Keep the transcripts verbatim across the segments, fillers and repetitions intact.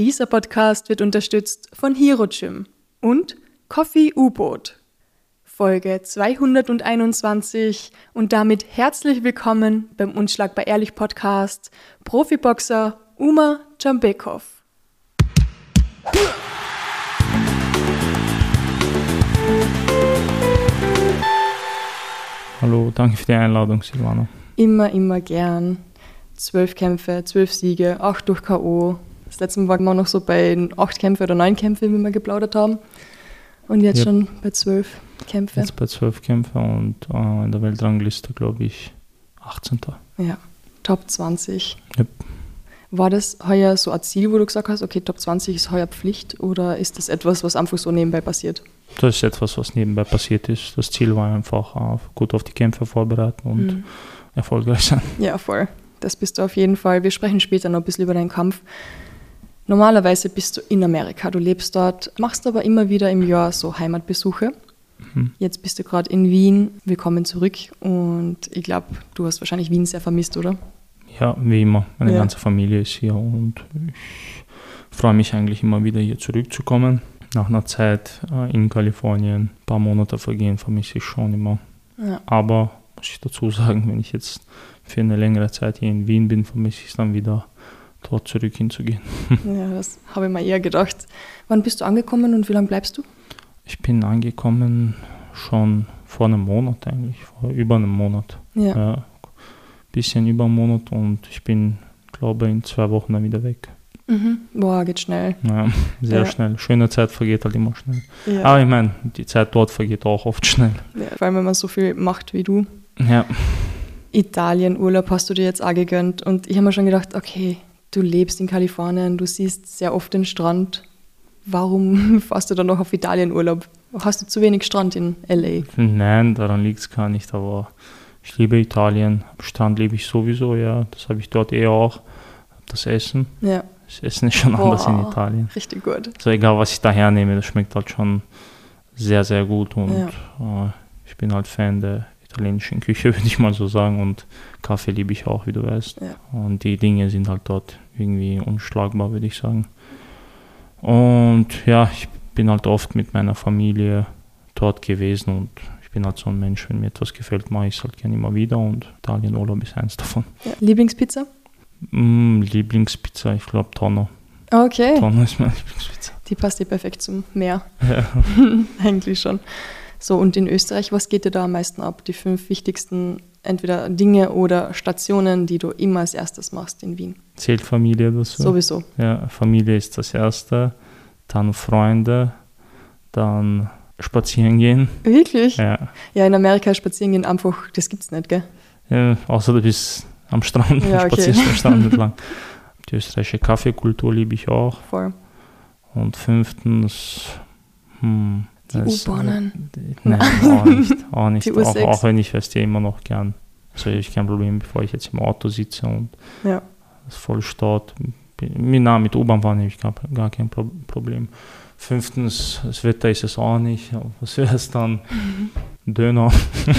Dieser Podcast wird unterstützt von Hero Gym und Coffee U-Boot. Folge zweihunderteinundzwanzig und damit herzlich willkommen beim Unschlagbar Ehrlich Podcast Profiboxer Umar Jambekov. Hallo, danke für die Einladung, Silvana. Immer, immer gern. Zwölf Kämpfe, zwölf Siege, acht durch K O. Das letzte Mal waren wir noch so bei acht Kämpfe oder neun Kämpfe, wie wir geplaudert haben. Und jetzt yep. schon bei zwölf Kämpfe. Jetzt bei zwölf Kämpfe und äh, in der Weltrangliste, glaube ich, achtzehnter Ja, Top zwanzig. Yep. War das heuer so ein Ziel, wo du gesagt hast, okay, Top zwanzig ist heuer Pflicht, oder ist das etwas, was einfach so nebenbei passiert? Das ist etwas, was nebenbei passiert ist. Das Ziel war einfach, uh, gut auf die Kämpfe vorbereiten und mhm. erfolgreich sein. Ja, voll. Das bist du auf jeden Fall. Wir sprechen später noch ein bisschen über deinen Kampf. Normalerweise bist du in Amerika, du lebst dort, machst aber immer wieder im Jahr so Heimatbesuche. Mhm. Jetzt bist du gerade in Wien, willkommen zurück, und ich glaube, du hast wahrscheinlich Wien sehr vermisst, oder? Ja, wie immer. Meine ja. ganze Familie ist hier und ich freue mich eigentlich immer wieder hier zurückzukommen. Nach einer Zeit äh, in Kalifornien, ein paar Monate vergehen, vermisse ich schon immer. Ja. Aber, muss ich dazu sagen, wenn ich jetzt für eine längere Zeit hier in Wien bin, vermisse ich es dann wieder, dort zurück hinzugehen. Ja, das habe ich mir eher gedacht. Wann bist du angekommen und wie lange bleibst du? Ich bin angekommen schon vor einem Monat eigentlich, vor über einem Monat. Ja. ja bisschen über einen Monat und ich bin, glaube ich, in zwei Wochen dann wieder weg. Mhm. Boah, geht schnell. Ja, sehr ja. schnell. Schöne Zeit vergeht halt immer schnell. Ja. Aber ich meine, die Zeit dort vergeht auch oft schnell. Ja, vor allem, wenn man so viel macht wie du. Ja. Italien-Urlaub hast du dir jetzt auch gegönnt und ich habe mir schon gedacht, okay, du lebst in Kalifornien, du siehst sehr oft den Strand. Warum fährst du dann noch auf Italien-Urlaub? Hast du zu wenig Strand in L A? Nein, daran liegt es gar nicht, aber ich liebe Italien. Strand liebe ich sowieso, ja. Das habe ich dort eher auch. Das Essen. Ja. Das Essen ist schon Boah, anders in Italien. Richtig gut. Also egal, was ich da hernehme, das schmeckt halt schon sehr, sehr gut. Und ja. äh, ich bin halt Fan der italienischen Küche, würde ich mal so sagen. Und Kaffee liebe ich auch, wie du weißt. Ja. Und die Dinge sind halt dort irgendwie unschlagbar, würde ich sagen. Und ja, ich bin halt oft mit meiner Familie dort gewesen und ich bin halt so ein Mensch, wenn mir etwas gefällt, mache ich es halt gerne immer wieder und Italienurlaub ist eins davon. Ja. Lieblingspizza? Mm, Lieblingspizza, ich glaube Tonno. Okay. Tonno ist meine Lieblingspizza. Die passt dir perfekt zum Meer. Ja. Eigentlich schon. So, und in Österreich, was geht dir da am meisten ab? Die fünf wichtigsten entweder Dinge oder Stationen, die du immer als erstes machst in Wien? Zählt Familie dazu? Sowieso. Ja, Familie ist das Erste, dann Freunde, dann spazieren gehen. Wirklich? Ja. Ja, in Amerika spazieren gehen einfach, das gibt's nicht, gell? Ja, außer du bist am Strand, ja, okay. spazierst am Strand entlang. Die österreichische Kaffeekultur liebe ich auch. Voll. Und fünftens, hm, die U-Bahnen. Äh, nein, auch nicht. Auch, nicht. Die auch, auch wenn ich es dir immer noch gern. Also ich kein Problem, bevor ich jetzt im Auto sitze und ja. es voll staut. Na, mit U-Bahn fahren habe ich gar, gar kein Pro- Problem. Fünftens, das Wetter ist es auch nicht. Was wäre es dann? Mhm. Döner.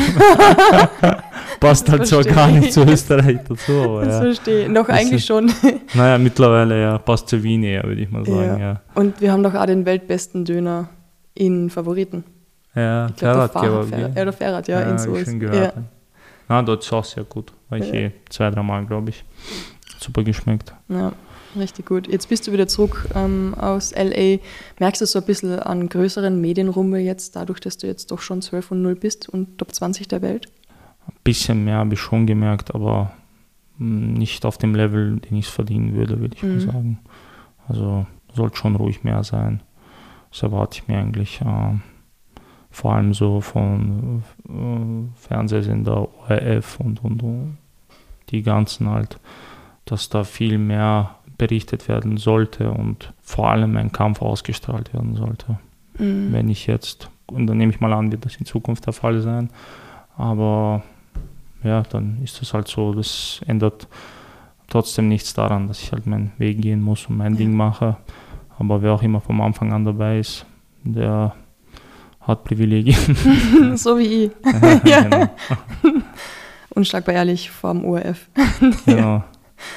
Passt halt so gar nicht zu Österreich dazu. Aber das ja. verstehe ich. Noch das eigentlich ist, schon. Naja, mittlerweile ja, passt zu Wien eher, würde ich mal sagen. Ja. Ja. Und wir haben doch auch den weltbesten Döner in Favoriten. Ja, ich glaub, Ferrat, Fer- ja, der Ferrat, ja, ja in so ich ist. schon gehört. Ja. Na, dort ist auch sehr gut. War ich ja. eh zwei, drei Mal, glaube ich. Super geschmeckt. Ja, richtig gut. Jetzt bist du wieder zurück ähm, aus L A. Merkst du so ein bisschen an größeren Medienrummel jetzt, dadurch, dass du jetzt doch schon zwölf und null bist und Top zwanzig der Welt? Ein bisschen mehr habe ich schon gemerkt, aber nicht auf dem Level, den ich es verdienen würde, würde ich mhm. mal sagen. Also sollte schon ruhig mehr sein. Das erwarte ich mir eigentlich. Äh, vor allem so von äh, Fernsehsender, O R F und, und, und die ganzen halt, dass da viel mehr berichtet werden sollte und vor allem ein Kampf ausgestrahlt werden sollte. Mhm. Wenn ich jetzt, und dann nehme ich mal an, wird das in Zukunft der Fall sein, aber ja, dann ist das halt so, das ändert trotzdem nichts daran, dass ich halt meinen Weg gehen muss und mein ja. Ding mache, aber wer auch immer vom Anfang an dabei ist, der hat Privilegien. So wie ich. Ja, genau. Unschlagbar ehrlich vom O R F. Genau.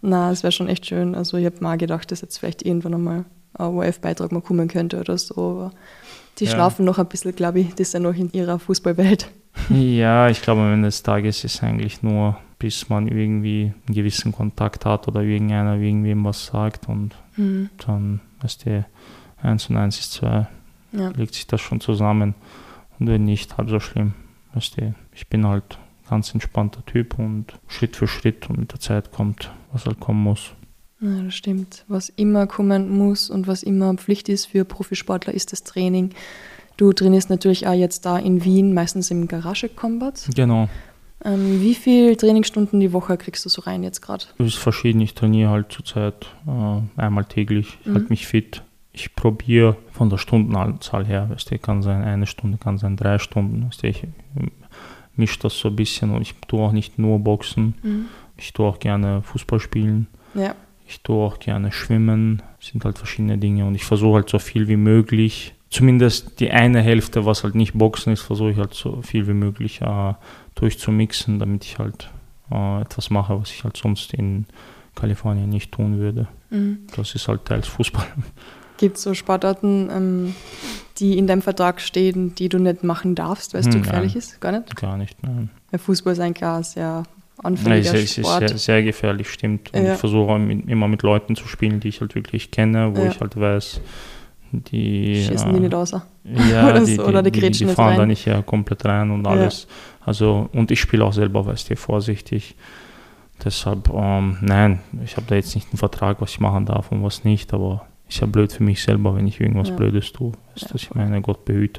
Na, es wäre schon echt schön. Also ich habe mal gedacht, dass jetzt vielleicht irgendwann einmal ein O R F-Beitrag mal kommen könnte oder so. Aber die ja. schlafen noch ein bisschen, glaube ich. Die sind noch in ihrer Fußballwelt. Ja, ich glaube, am Ende des Tages ist es eigentlich nur, bis man irgendwie einen gewissen Kontakt hat oder irgendeiner irgendwem was sagt und mhm. dann ist die eins und eins ist zwei. Ja. Legt sich das schon zusammen. Und wenn nicht, halb so schlimm. Weißt du, ich bin halt ein ganz entspannter Typ und Schritt für Schritt und mit der Zeit kommt, was halt kommen muss. Ja, das stimmt. Was immer kommen muss und was immer Pflicht ist für Profisportler, ist das Training. Du trainierst natürlich auch jetzt da in Wien, meistens im Garage Combat. Genau. Ähm, wie viele Trainingsstunden die Woche kriegst du so rein jetzt gerade? Das ist verschieden. Ich trainiere halt zurzeit äh, einmal täglich. Ich mhm. halte mich fit. Ich probiere von der Stundenanzahl her. Weißt du, kann sein eine Stunde, kann sein drei Stunden. Weißt du, ich mische das so ein bisschen und ich tue auch nicht nur Boxen. Mhm. Ich tue auch gerne Fußball spielen. Ja. Ich tue auch gerne schwimmen. Das sind halt verschiedene Dinge und ich versuche halt so viel wie möglich, zumindest die eine Hälfte, was halt nicht Boxen ist, versuche ich halt so viel wie möglich äh, durchzumixen, damit ich halt äh, etwas mache, was ich halt sonst in Kalifornien nicht tun würde. Mhm. Das ist halt teils Fußball. Gibt es so Sportarten, ähm, die in deinem Vertrag stehen, die du nicht machen darfst, weil es hm, zu gefährlich nein, ist? Gar nicht? Gar nicht, nein. Der Fußball ist ein klar sehr anfälliger nein, es, Sport. Es ist sehr, sehr gefährlich, stimmt. Und ja. ich versuche mit, immer mit Leuten zu spielen, die ich halt wirklich kenne, wo ja. ich halt weiß, die... Schießen die nicht außer? Ja, oder, die, so, oder die, die, die, die fahren rein. Da nicht ja komplett rein und alles. Ja. Also, und ich spiele auch selber, weißt du, vorsichtig. Deshalb, ähm, nein, ich habe da jetzt nicht einen Vertrag, was ich machen darf und was nicht, aber ist ja blöd für mich selber, wenn ich irgendwas ja. Blödes tue. Weißt ja, du, ich meine, Gott behüte.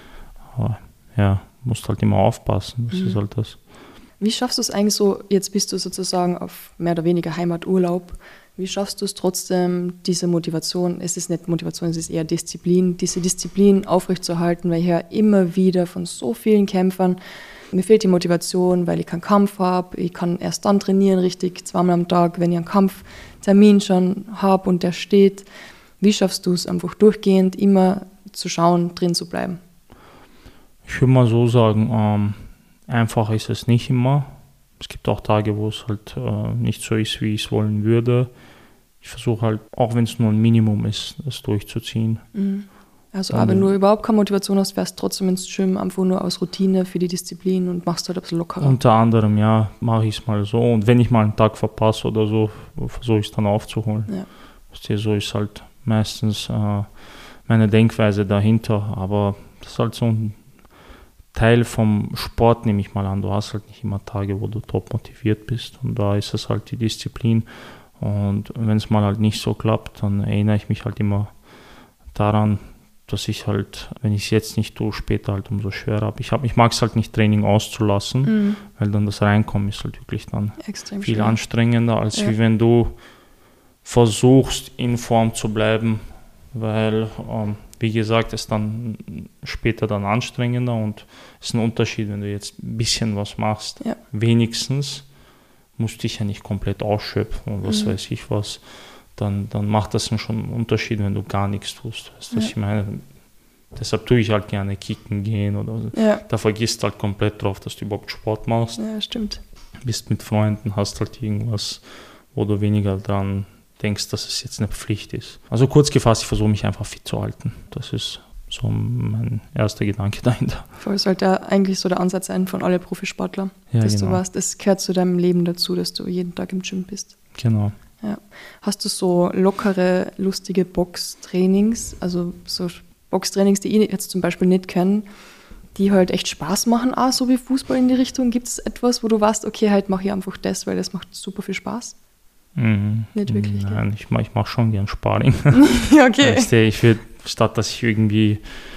Aber ja, musst halt immer aufpassen, das mhm. ist halt das. Wie schaffst du es eigentlich so, jetzt bist du sozusagen auf mehr oder weniger Heimaturlaub, wie schaffst du es trotzdem, diese Motivation, es ist nicht Motivation, es ist eher Disziplin, diese Disziplin aufrechtzuerhalten, weil ich höre immer wieder von so vielen Kämpfern, mir fehlt die Motivation, weil ich keinen Kampf habe, ich kann erst dann trainieren, richtig, zweimal am Tag, wenn ich einen Kampftermin schon habe und der steht. Wie schaffst du es einfach durchgehend, immer zu schauen, drin zu bleiben? Ich würde mal so sagen, ähm, einfach ist es nicht immer. Es gibt auch Tage, wo es halt äh, nicht so ist, wie ich es wollen würde. Ich versuche halt, auch wenn es nur ein Minimum ist, das durchzuziehen. Mhm. Also, aber wenn du überhaupt keine Motivation hast, fährst du trotzdem ins Gym, einfach nur aus Routine für die Disziplin und machst halt ein bisschen lockerer. Unter anderem, ja, mache ich es mal so. Und wenn ich mal einen Tag verpasse oder so, versuche ich es dann aufzuholen. Ja. So ist halt meistens äh, meine Denkweise dahinter. Aber das ist halt so ein Teil vom Sport, nehme ich mal an. Du hast halt nicht immer Tage, wo du top motiviert bist. Und da ist es halt die Disziplin. Und wenn es mal halt nicht so klappt, dann erinnere ich mich halt immer daran, dass ich halt, wenn ich es jetzt nicht tue, später halt umso schwerer habe. Ich, hab, ich mag es halt nicht, Training auszulassen, mhm. weil dann das Reinkommen ist halt wirklich dann extrem viel schwer. Anstrengender, als ja. wie wenn du versuchst, in Form zu bleiben, weil, ähm, wie gesagt, es dann später dann anstrengender und es ist ein Unterschied, wenn du jetzt ein bisschen was machst, ja. wenigstens, musst du dich ja nicht komplett ausschöpfen und was mhm. weiß ich was. Dann, dann macht das schon einen Unterschied, wenn du gar nichts tust. Weißt du, was ja. ich meine? Deshalb tue ich halt gerne kicken gehen oder so. Ja. Da vergisst halt komplett drauf, dass du überhaupt Sport machst. Ja, stimmt. Bist mit Freunden, hast halt irgendwas, wo du weniger dran denkst, dass es jetzt eine Pflicht ist. Also kurz gefasst, ich versuche mich einfach fit zu halten. Das ist so mein erster Gedanke dahinter. Voll sollte eigentlich so der Ansatz sein von allen Profisportlern, ja, dass genau. du weißt, es gehört zu deinem Leben dazu, dass du jeden Tag im Gym bist. Genau. Ja. Hast du so lockere, lustige Boxtrainings, also so Boxtrainings, die ich jetzt zum Beispiel nicht kenne, die halt echt Spaß machen, auch so wie Fußball in die Richtung? Gibt es etwas, wo du weißt, okay, halt mache ich einfach das, weil das macht super viel Spaß? Mhm. Nicht wirklich? Nein, gell? ich, mach, ich mache schon gern Sparring. Ja, okay. Weißt du, ich würde, statt dass ich irgendwie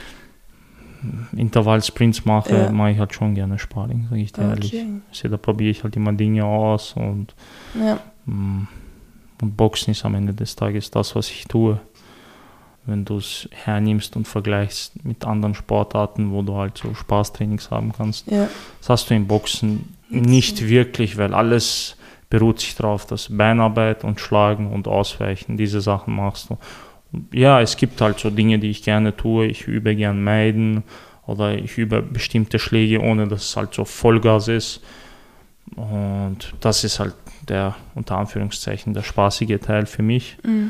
Intervall-Sprints mache, ja. mache ich halt schon gerne Sparring, sage ich dir okay. ehrlich. Also, da probiere ich halt immer Dinge aus und ja. mh, Und Boxen ist am Ende des Tages das, was ich tue. Wenn du es hernimmst und vergleichst mit anderen Sportarten, wo du halt so Spaßtrainings haben kannst, ja. das hast du im Boxen nicht so. wirklich, weil alles beruht sich darauf, dass Beinarbeit und Schlagen und Ausweichen, diese Sachen machst du. Und ja, es gibt halt so Dinge, die ich gerne tue. Ich übe gern meiden oder ich übe bestimmte Schläge, ohne dass es halt so Vollgas ist. Und das ist halt der, unter Anführungszeichen, der spaßige Teil für mich. Mhm.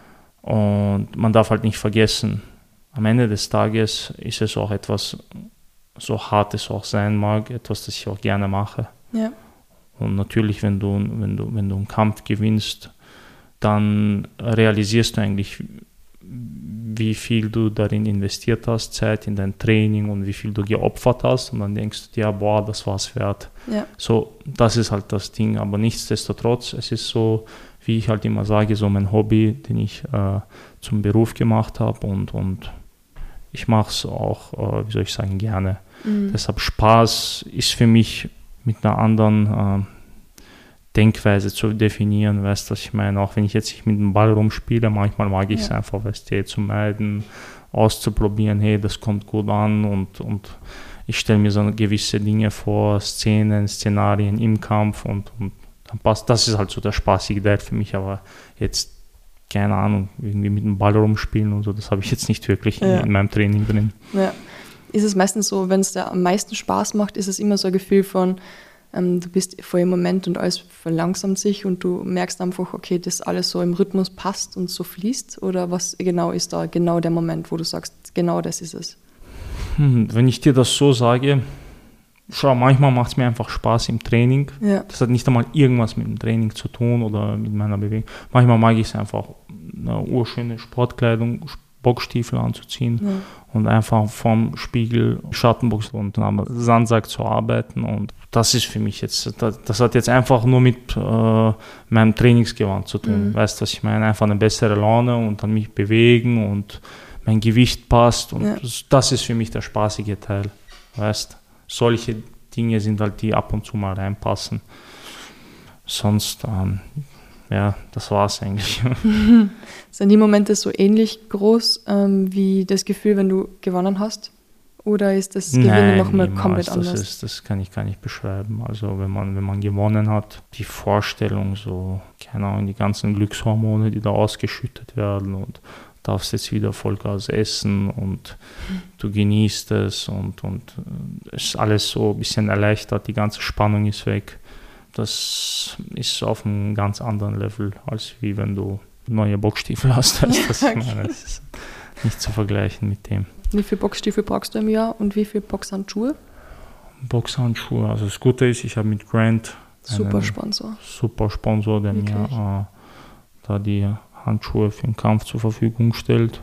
Und man darf halt nicht vergessen, am Ende des Tages ist es auch etwas, so hart es auch sein mag, etwas, das ich auch gerne mache. Ja. Und natürlich, wenn du, wenn du, wenn du einen Kampf gewinnst, dann realisierst du eigentlich, wie viel du darin investiert hast, Zeit in dein Training und wie viel du geopfert hast. Und dann denkst du dir, ja, boah, das war's wert. Ja. So, das ist halt das Ding. Aber nichtsdestotrotz, es ist so, wie ich halt immer sage, so mein Hobby, den ich äh, zum Beruf gemacht habe. Und, und ich mache es auch, äh, wie soll ich sagen, gerne. Mhm. Deshalb Spaß ist für mich mit einer anderen äh, Denkweise zu definieren, weißt du, was ich meine? Auch wenn ich jetzt mit dem Ball rumspiele, manchmal mag ich es ja. einfach, weißt du, zu meiden, auszuprobieren, hey, das kommt gut an und, und ich stelle mir so gewisse Dinge vor, Szenen, Szenarien im Kampf und, und dann passt, das ist halt so der spaßige Teil für mich, aber jetzt, keine Ahnung, irgendwie mit dem Ball rumspielen und so, das habe ich jetzt nicht wirklich ja. in, in meinem Training drin. Ja. Ist es meistens so, wenn es dir am meisten Spaß macht, ist es immer so ein Gefühl von, ähm, du bist voll im Moment und alles verlangsamt sich und du merkst einfach, okay, das alles so im Rhythmus passt und so fließt? Oder was genau ist da genau der Moment, wo du sagst, genau das ist es? Hm, wenn ich dir das so sage, schau, manchmal macht es mir einfach Spaß im Training. Ja. Das hat nicht einmal irgendwas mit dem Training zu tun oder mit meiner Bewegung. Manchmal mag ich es einfach, eine urschöne Sportkleidung, Boxstiefel anzuziehen ja. und einfach vom Spiegel, Schattenbox und am Sandsack zu arbeiten. Und das ist für mich jetzt, das, das hat jetzt einfach nur mit äh, meinem Trainingsgewand zu tun. Mhm. Weißt du, was ich meine? Einfach eine bessere Laune und dann mich bewegen und mein Gewicht passt. Und ja. das, das ist für mich der spaßige Teil. Weißt du? Solche Dinge sind halt, die ab und zu mal reinpassen. Sonst, ähm, ja, das war's eigentlich. Sind die Momente so ähnlich groß ähm, wie das Gefühl, wenn du gewonnen hast? Oder ist das Gewinnen nochmal komplett anders? Das, ist, das kann ich gar nicht beschreiben. Also wenn man, wenn man gewonnen hat, die Vorstellung, so, keine Ahnung, die ganzen Glückshormone, die da ausgeschüttet werden und darfst jetzt wieder Vollgas essen und mhm. du genießt es und, und es ist alles so ein bisschen erleichtert, die ganze Spannung ist weg. Das ist auf einem ganz anderen Level, als wie wenn du neue Boxstiefel hast. Das, das, okay. ich meine, das ist nicht zu vergleichen mit dem. Wie viele Boxstiefel brauchst du im Jahr und wie viele Boxhandschuhe? Boxhandschuhe, also das Gute ist, ich habe mit Grant super Sponsor. Super Sponsor, der Wirklich? mir äh, da die Handschuhe für den Kampf zur Verfügung stellt.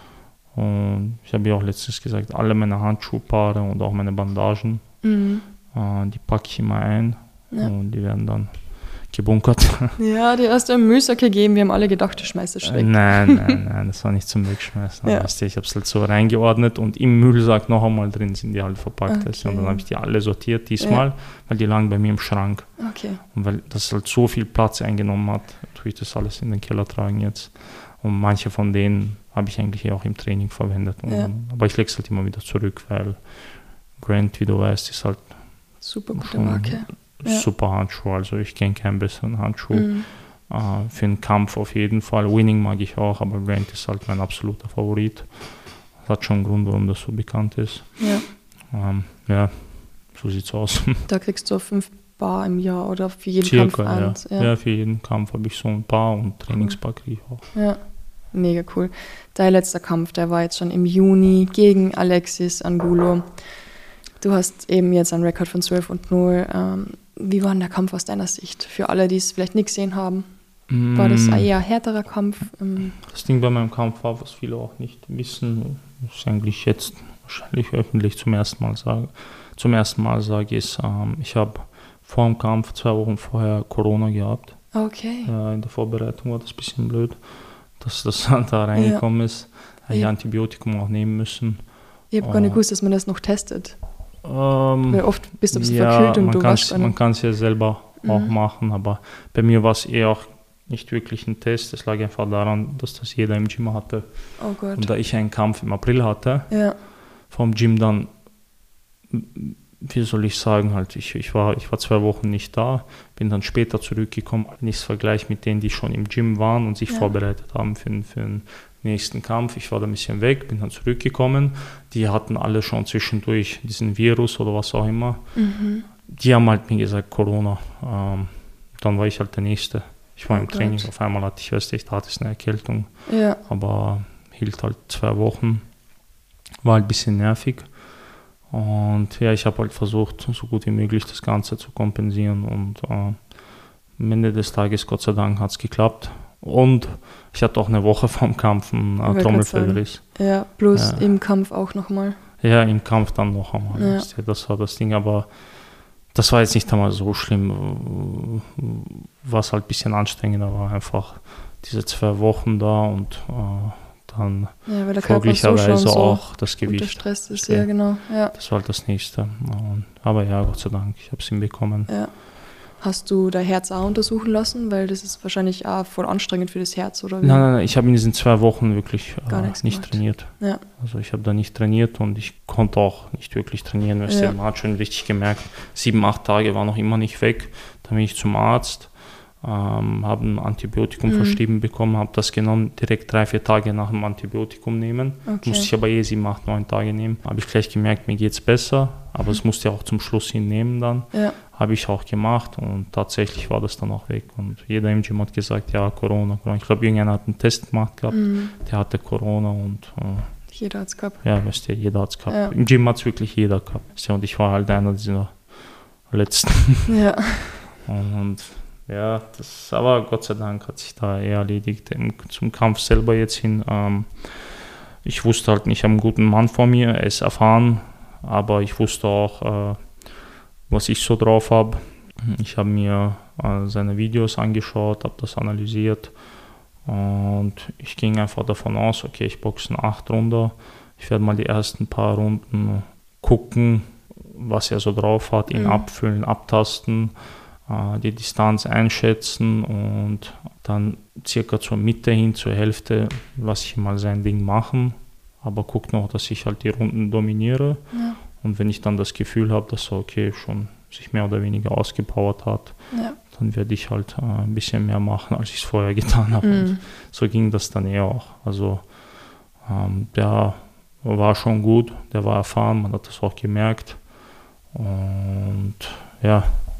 Und ich habe ja auch letztens gesagt, alle meine Handschuhpaare und auch meine Bandagen, mhm. äh, die packe ich immer ein. Ja. Und die werden dann gebunkert. Ja, die hast du im Müllsack gegeben. Wir haben alle gedacht, du schmeißt es weg. Nein, nein, nein, das war nicht zum Wegschmeißen. Ja. Weißt du, ich habe es halt so reingeordnet und im Müllsack noch einmal drin sind die halt verpackt. Okay. Und dann habe ich die alle sortiert diesmal, ja. weil die lagen bei mir im Schrank. Okay. Und weil das halt so viel Platz eingenommen hat, tue ich das alles in den Keller tragen jetzt. Und manche von denen habe ich eigentlich auch im Training verwendet. Und, ja. Aber ich lege es halt immer wieder zurück, weil Grant, wie du weißt, ist halt super gute Marke. Ja. Super Handschuh, also ich kenne keinen besseren Handschuh. Mhm. Äh, für einen Kampf auf jeden Fall. Winning mag ich auch, aber Grant ist halt mein absoluter Favorit. Das hat schon einen Grund, warum das so bekannt ist. Ja, ähm, ja so sieht's aus. Da kriegst du fünf Bar im Jahr oder für jeden Circa, Kampf eins. Ja. Ja. ja, für jeden Kampf habe ich so ein Paar und Trainingspaar kriege ich auch. Ja, mega cool. Dein letzter Kampf, der war jetzt schon im Juni gegen Alexis Angulo. Du hast eben jetzt einen Rekord von zwölf und null. Ähm, wie war denn der Kampf aus deiner Sicht? Für alle, die es vielleicht nicht gesehen haben, mm. war das ein eher härterer Kampf? Ähm das Ding bei meinem Kampf war, was viele auch nicht wissen, was ich eigentlich jetzt wahrscheinlich öffentlich zum ersten Mal sage, zum ersten Mal sage, ist, ähm, ich habe vor dem Kampf zwei Wochen vorher Corona gehabt. Okay. Äh, in der Vorbereitung war das ein bisschen blöd, dass das da reingekommen ja. ist. Ich ja. Antibiotikum auch nehmen müssen. Ich habe gar nicht gewusst, dass man das noch testet. Ähm, Weil oft bist du ein bisschen ja, verkühlt und man du kann's, man kann es ja selber mhm. auch machen, aber bei mir war es eher auch nicht wirklich ein Test. Es lag einfach daran, dass das jeder im Gym hatte. Oh Gott. Und da ich einen Kampf im April hatte, ja. vom Gym dann, wie soll ich sagen, halt, ich, ich, war, ich war zwei Wochen nicht da, bin dann später zurückgekommen, nichts Vergleich mit denen, die schon im Gym waren und sich ja. vorbereitet haben für, für einen nächsten Kampf. Ich war da ein bisschen weg, bin dann zurückgekommen. Die hatten alle schon zwischendurch diesen Virus oder was auch immer. Mhm. Die haben halt mir gesagt, Corona. Ähm, dann war ich halt der Nächste. Ich war Oh im Training, Gott. auf einmal hatte ich, weißt du, ich hatte eine Erkältung, Ja. aber hielt halt zwei Wochen, war halt ein bisschen nervig. Und ja, ich habe halt versucht, so gut wie möglich das Ganze zu kompensieren und äh, am Ende des Tages, Gott sei Dank, hat es geklappt. Und ich hatte auch eine Woche vorm Kampf einen äh, Trommelfellriss. Ja, bloß Ja. im Kampf auch nochmal. Ja, im Kampf dann noch einmal. Ja. weißt du, Das war das Ding, aber das war jetzt nicht einmal so schlimm. Was halt ein bisschen anstrengender war, einfach diese zwei Wochen da und äh, dann Ja, weil der Körper so folglicherweise schon so auch das unter Gewicht. Stress ist. Ja. Ja, genau. Ja. Das war halt das Nächste. Und, aber ja, Gott sei Dank, ich habe es hinbekommen. Ja. Hast du dein Herz auch untersuchen lassen? Weil das ist wahrscheinlich auch voll anstrengend für das Herz, oder wie? Nein, nein, nein, ich habe in diesen zwei Wochen wirklich Gar äh, nichts nicht gemacht. trainiert. Ja. Also ich habe da nicht trainiert und ich konnte auch nicht wirklich trainieren. Weißt du, Ja. man hat schon richtig gemerkt, sieben, acht Tage war noch immer nicht weg. Dann bin ich zum Arzt, ähm, habe ein Antibiotikum Mhm. verschrieben bekommen, habe das genommen, direkt drei, vier Tage nach dem Antibiotikum nehmen. Okay. Musste ich aber eh sieben, acht, neun Tage nehmen. Habe ich gleich gemerkt, mir geht es besser, aber es musste ja auch zum Schluss hinnehmen dann. Ja. Habe ich auch gemacht und tatsächlich war das dann auch weg. Und jeder im Gym hat gesagt, ja, Corona, Corona. Ich glaube, irgendeiner hat einen Test gemacht gehabt, Mhm. der hatte Corona und äh, Jeder hat es gehabt. ja, weißt du, jeder hat es gehabt. Ja. Im Gym hat es wirklich jeder gehabt. Weißt du, und ich war halt einer dieser Letzten. Ja. Und ja, das, aber Gott sei Dank hat sich da eher erledigt. Im, zum Kampf selber jetzt hin. Ähm, ich wusste halt nicht, ich habe einen guten Mann vor mir, er ist erfahren, aber ich wusste auch, äh, was ich so drauf habe. Ich habe mir äh, seine Videos angeschaut, habe das analysiert und ich ging einfach davon aus, okay, ich boxe in acht Runden. Ich werde mal die ersten paar Runden gucken, was er so drauf hat, ihn Mhm. abfüllen, abtasten, äh, die Distanz einschätzen und dann circa zur Mitte hin, zur Hälfte, lasse ich mal sein Ding machen, aber guck noch, dass ich halt die Runden dominiere. Ja. Und wenn ich dann das Gefühl habe, dass er okay schon sich mehr oder weniger ausgepowert hat, Ja. dann werde ich halt äh, ein bisschen mehr machen, als ich es vorher getan habe. Mhm. Und so ging das dann eher auch. Also ähm, der war schon gut, der war erfahren, man hat das auch gemerkt. Und ja,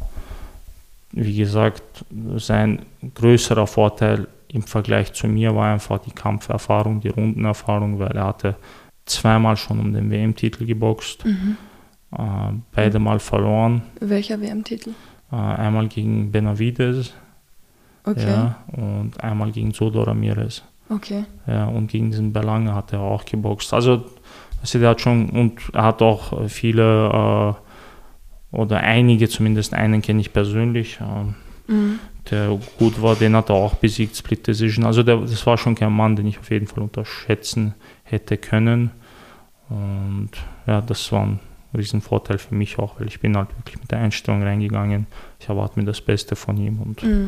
wie gesagt, sein größerer Vorteil im Vergleich zu mir war einfach die Kampferfahrung, die Rundenerfahrung, weil er hatte zweimal schon um den W M-Titel geboxt, Mhm. äh, beide Mal verloren. Welcher W M-Titel? Äh, einmal gegen Benavides, Okay. ja, und einmal gegen Sodo Ramirez. Okay. Ja, und gegen diesen Belange hat er auch geboxt. Also, also der hat schon, und er hat auch viele, äh, oder einige, zumindest einen kenne ich persönlich, äh, Mhm. der gut war, den hat er auch besiegt, Split Decision. Also der, das war schon kein Mann, den ich auf jeden Fall unterschätzen hätte können. Und ja, das war ein Riesenvorteil für mich auch, weil ich bin halt wirklich mit der Einstellung reingegangen. Ich erwarte mir das Beste von ihm und Mhm.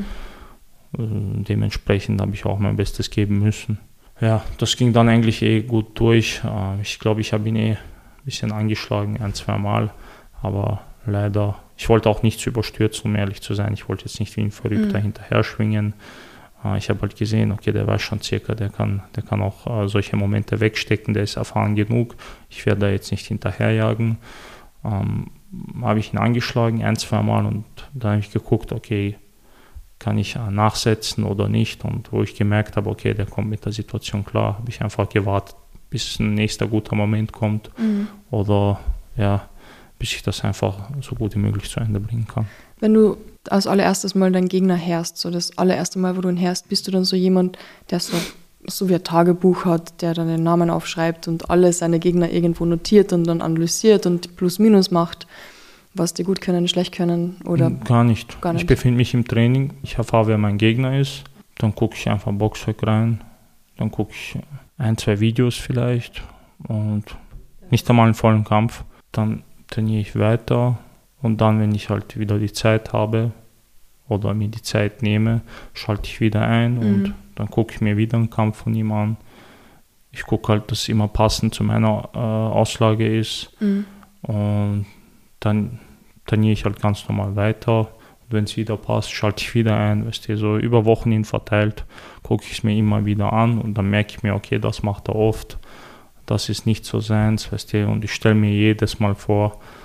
äh, dementsprechend habe ich auch mein Bestes geben müssen. Ja, das ging dann eigentlich eh gut durch. Äh, ich glaube, ich habe ihn eh ein bisschen angeschlagen, ein, zwei Mal, aber leider, ich wollte auch nicht zu überstürzen, um ehrlich zu sein. Ich wollte jetzt nicht wie ein Verrückter Mhm. hinterher schwingen. Äh, ich habe halt gesehen, okay, der weiß schon circa, der kann, der kann auch äh, solche Momente wegstecken, der ist erfahren genug. Ich werde da jetzt nicht hinterherjagen. Ähm, habe ich ihn angeschlagen, ein, zwei Mal, und dann habe ich geguckt, okay, kann ich äh, nachsetzen oder nicht, und wo ich gemerkt habe, okay, der kommt mit der Situation klar, habe ich einfach gewartet, bis ein nächster guter Moment kommt Mhm. oder ja, bis ich das einfach so gut wie möglich zu Ende bringen kann. Wenn du als allererstes Mal deinen Gegner hörst, so das allererste Mal, wo du ihn hörst, bist du dann so jemand, der so, so wie ein Tagebuch hat, der dann den Namen aufschreibt und alle seine Gegner irgendwo notiert und dann analysiert und Plus-Minus macht, was die gut können, schlecht können, oder? Gar nicht. Gar nicht. Ich befinde mich im Training, ich erfahre, wer mein Gegner ist, dann gucke ich einfach Boxwerk rein, dann gucke ich ein, zwei Videos vielleicht und nicht einmal einen vollen Kampf. Dann trainiere ich weiter und dann, wenn ich halt wieder die Zeit habe oder mir die Zeit nehme, schalte ich wieder ein Mhm. und dann gucke ich mir wieder einen Kampf von ihm an. Ich gucke halt, dass es immer passend zu meiner äh, Auslage ist, Mhm. und dann trainiere ich halt ganz normal weiter. Und wenn es wieder passt, schalte ich wieder ein. Weißt du, so über Wochen hin verteilt, gucke ich es mir immer wieder an und dann merke ich mir, okay, das macht er oft, das ist nicht so seins, weißt du, und ich stelle mir jedes Mal vor,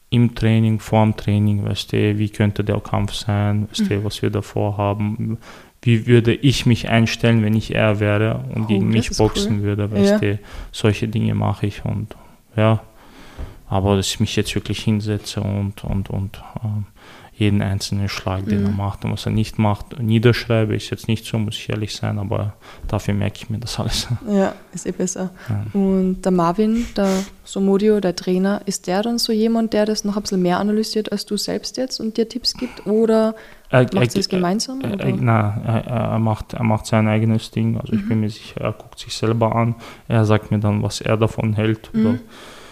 im Training, vor dem Training, weißt du, wie könnte der Kampf sein, weißt du, was wir davor haben, wie würde ich mich einstellen, wenn ich er wäre und oh, gegen mich boxen cool. würde, weißt ja. du, solche Dinge mache ich und ja, aber dass ich mich jetzt wirklich hinsetze und, und, und ähm, jeden einzelnen Schlag, den mhm. er macht und was er nicht macht, niederschreibe, ist jetzt nicht so, muss ich ehrlich sein, aber dafür merke ich mir das alles. Ja, ist eh besser. Ja. Und der Marvin, der Somodio, der Trainer, ist der dann so jemand, der das noch ein bisschen mehr analysiert als du selbst jetzt und dir Tipps gibt oder äh, macht ihr das gemeinsam? Äh, äh, nein, er, er, macht, er macht sein eigenes Ding, also mhm. ich bin mir sicher, er guckt sich selber an, er sagt mir dann, was er davon hält mhm. oder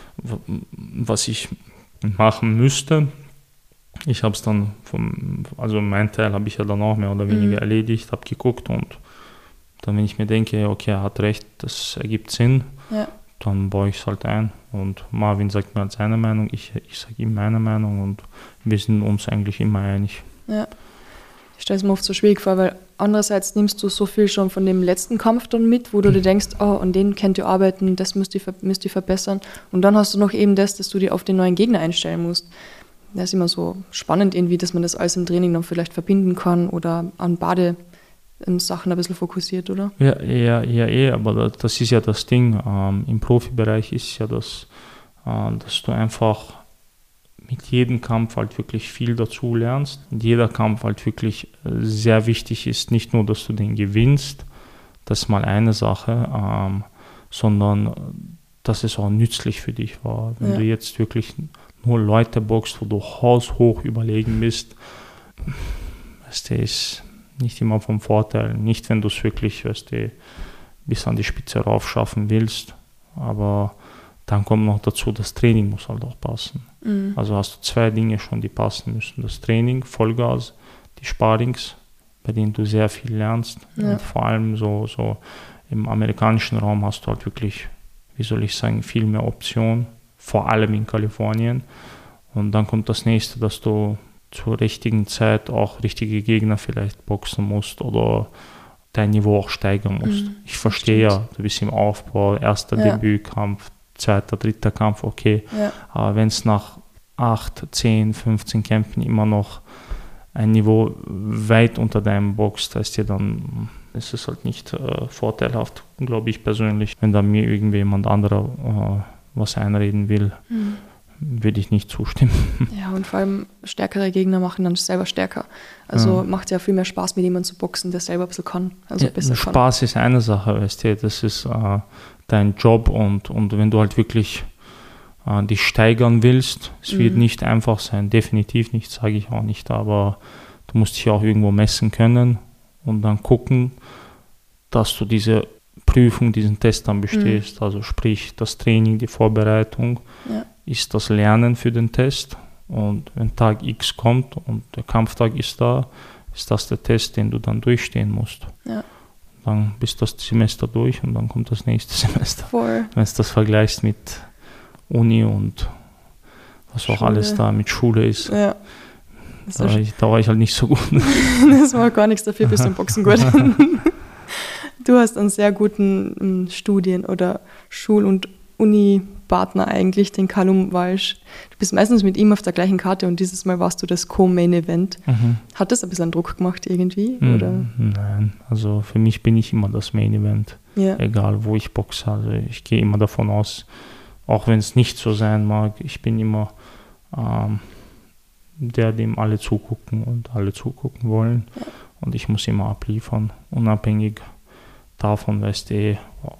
was ich machen müsste. Ich habe es dann, vom, also mein Teil habe ich ja dann auch mehr oder weniger mhm. erledigt, habe geguckt und dann, wenn ich mir denke, okay, er hat recht, das ergibt Sinn, ja. dann baue ich es halt ein und Marvin sagt mir halt seine Meinung, ich, ich sage ihm meine Meinung und wir sind uns eigentlich immer einig. Ja, ich stelle es mir oft so schwierig vor, weil andererseits nimmst du so viel schon von dem letzten Kampf dann mit, wo du mhm. dir denkst, oh, an den könnt ihr arbeiten, das müsst ihr, müsst ihr verbessern und dann hast du noch eben das, dass du dir auf den neuen Gegner einstellen musst. Das ist immer so spannend irgendwie, dass man das alles im Training dann vielleicht verbinden kann oder an Bade-Sachen ein bisschen fokussiert, oder? Ja, ja, ja, eh, aber das ist ja das Ding. Ähm, im Profibereich ist ja das, äh, dass du einfach mit jedem Kampf halt wirklich viel dazu lernst und jeder Kampf halt wirklich sehr wichtig ist. Nicht nur, dass du den gewinnst, das ist mal eine Sache, ähm, sondern dass es auch nützlich für dich war. Wenn ja. du jetzt wirklich nur Leute boxt, wo du haushoch überlegen bist, weißt du, ist nicht immer vom Vorteil. Nicht, wenn du es wirklich, weißt du, bis an die Spitze rauf schaffen willst. Aber dann kommt noch dazu, das Training muss halt auch passen. Mhm. Also hast du zwei Dinge schon, die passen müssen. Das Training, Vollgas, die Sparrings, bei denen du sehr viel lernst. Ja. Und vor allem so, so im amerikanischen Raum hast du halt wirklich, wie soll ich sagen, viel mehr Optionen. Vor allem in Kalifornien. Und dann kommt das nächste, dass du zur richtigen Zeit auch richtige Gegner vielleicht boxen musst oder dein Niveau auch steigern musst. Mhm, ich verstehe ja, du bist im Aufbau, erster ja. Debütkampf, zweiter, dritter Kampf, okay. Ja. Aber wenn es nach acht, zehn, fünfzehn Kämpfen immer noch ein Niveau weit unter deinem boxt, heißt ja dann, ist es halt nicht äh, vorteilhaft, glaube ich persönlich, wenn da mir irgendwie jemand anderer äh, was einreden will, mhm. würde ich nicht zustimmen. Ja, und vor allem stärkere Gegner machen dann selber stärker. Also ja. macht ja viel mehr Spaß, mit jemandem zu boxen, der selber ein bisschen kann. Also ja, besser Spaß kann. ist eine Sache, weißt du, das ist äh, dein Job und, und wenn du halt wirklich äh, dich steigern willst, es mhm. wird nicht einfach sein, definitiv nicht, sage ich auch nicht, aber du musst dich auch irgendwo messen können und dann gucken, dass du diese Prüfung, diesen Test dann bestehst, mhm. also sprich das Training, die Vorbereitung, ja. ist das Lernen für den Test und wenn Tag X kommt und der Kampftag ist da, ist das der Test, den du dann durchstehen musst. Ja. Dann bist das Semester durch und dann kommt das nächste Semester. Voll. Wenn du das vergleichst mit Uni und was Schule. Auch alles da mit Schule ist, ja. da, war ich, da war ich halt nicht so gut. Das war gar nichts dafür, bis zum Boxen gut. Du hast einen sehr guten um, Studien- oder Schul- und Uni-Partner eigentlich, den Callum Walsh. Du bist meistens mit ihm auf der gleichen Karte und dieses Mal warst du das Co-Main-Event. Mhm. Hat das ein bisschen Druck gemacht irgendwie? Mhm. Oder? Nein, also für mich bin ich immer das Main-Event, ja. egal wo ich boxe. Also ich gehe immer davon aus, auch wenn es nicht so sein mag, ich bin immer ähm, der, dem alle zugucken und alle zugucken wollen. Ja. Und ich muss immer abliefern, unabhängig davon, weißt du,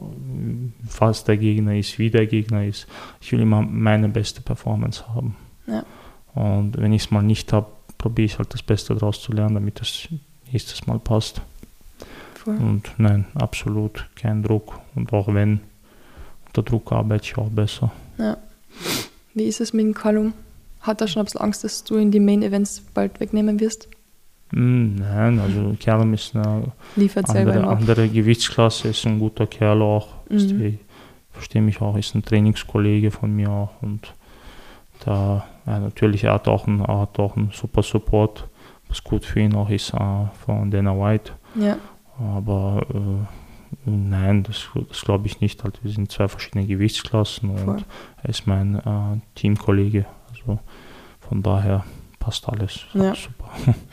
was der Gegner ist, wie der Gegner ist. Ich will immer meine beste Performance haben. Ja. Und wenn ich es mal nicht habe, probiere ich halt das Beste daraus zu lernen, damit das nächstes Mal passt. Voll. Und nein, absolut kein Druck. Und auch wenn, unter Druck arbeite ich auch besser. Ja. Wie ist es mit dem Callum? Hat er schon ein bisschen Angst, dass du in die Main-Events bald wegnehmen wirst? Nein, also Callum ist eine andere, andere Gewichtsklasse, ist ein guter Kerl auch. Mhm. Ich verstehe mich auch, ist ein Trainingskollege von mir auch. Und da, ja, natürlich, er hat auch einen, er hat auch einen super Support, was gut für ihn auch ist, uh, von Dana White. Ja. Aber äh, nein, das, das glaube ich nicht. Halt, wir sind zwei verschiedene Gewichtsklassen und Voll. Er ist mein äh, Teamkollege. Also Also von daher passt alles. Ja. Super.